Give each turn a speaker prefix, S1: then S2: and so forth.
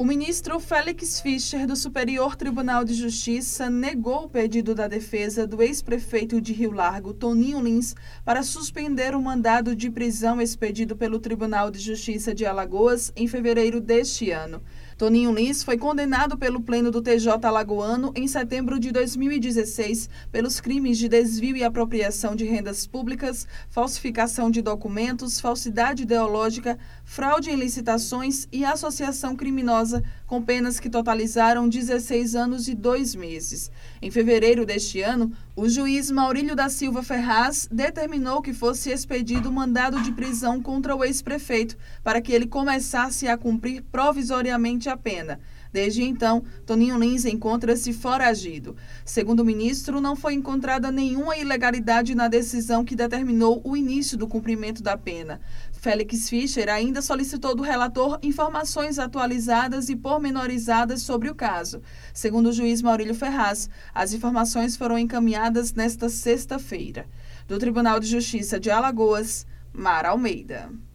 S1: O ministro Félix Fischer, do Superior Tribunal de Justiça, negou o pedido da defesa do ex-prefeito de Rio Largo, Toninho Lins, para suspender o mandado de prisão expedido pelo Tribunal de Justiça de Alagoas em fevereiro deste ano. Toninho Lins foi condenado pelo Pleno do TJ alagoano em setembro de 2016 pelos crimes de desvio e apropriação de rendas públicas, falsificação de documentos, falsidade ideológica, fraude em licitações e associação criminosa, com penas que totalizaram 16 anos e 2 meses. Em fevereiro deste ano, o juiz Maurílio da Silva Ferraz determinou que fosse expedido mandado de prisão contra o ex-prefeito para que ele começasse a cumprir provisoriamente a pena. Desde então, Toninho Lins encontra-se foragido. Segundo o ministro, não foi encontrada nenhuma ilegalidade na decisão que determinou o início do cumprimento da pena. Félix Fischer ainda solicitou do relator informações atualizadas e pormenorizadas sobre o caso. Segundo o juiz Maurílio Ferraz, as informações foram encaminhadas nesta sexta-feira. Do Tribunal de Justiça de Alagoas, Mara Almeida.